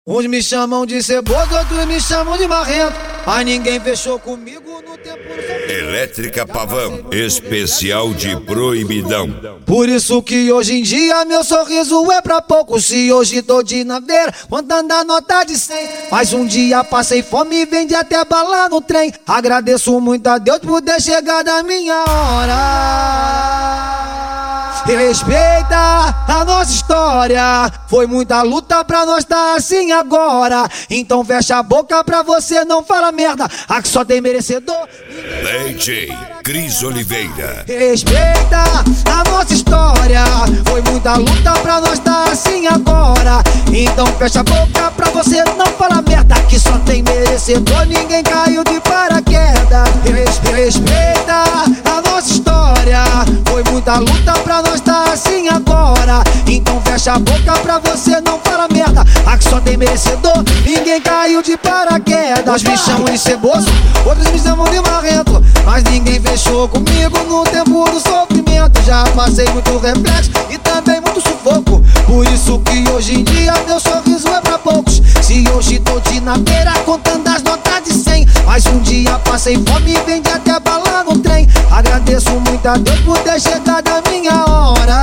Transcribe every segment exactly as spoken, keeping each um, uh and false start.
Uns me chamam de ceboso, outros me chamam de marrento, mas ninguém fechou comigo no tempo. Elétrica Pavão, especial de proibidão. Por isso que hoje em dia meu sorriso é pra pouco. Se hoje tô de naveira, contando a nota de cem, mas um dia passei fome e vendi até bala no trem. Agradeço muito a Deus por ter chegado a minha hora. Respeita a nossa história, foi muita luta pra nós tá assim agora. Então fecha a boca pra você não falar merda, aqui só tem merecedor. D J Cris Oliveira. Respeita a nossa história, foi muita luta pra nós tá assim agora. Então fecha a boca pra você não falar merda, aqui só tem merecedor, ninguém caiu de paraquedas. Respeita a nossa história, foi muita luta pra nós tá assim agora. Então fecha a boca pra você não falar merda, aqui só tem merecedor, ninguém caiu de paraquedas. Uns me chamam de ceboso, outros me chamam de marrento, mas ninguém fechou comigo no tempo do sofrimento. Já passei muito reflexo e também muito sufoco, por isso que hoje em dia meu sorriso é pra poucos. Se hoje tô de naveira contando as notas de cem, mas um dia passei fome e vendi até bala no trem. Agradeço muito a Deus por ter chegado a minha hora.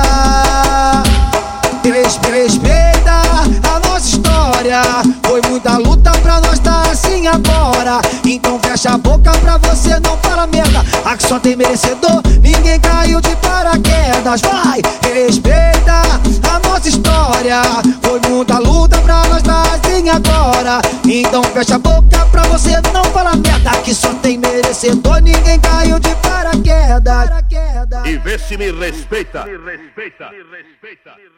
Respeita a nossa história, foi muita luta pra nós tá assim agora. Então fecha a boca pra você não falar merda, aqui só tem merecedor, ninguém caiu de paraquedas. Vai, respeita a nossa história, foi muita luta pra nós tá assim agora. Então fecha a boca pra você não falar merda, aqui só tem merecedor, ninguém caiu de paraquedas. E vê se me respeita. Me respeita. Me respeita.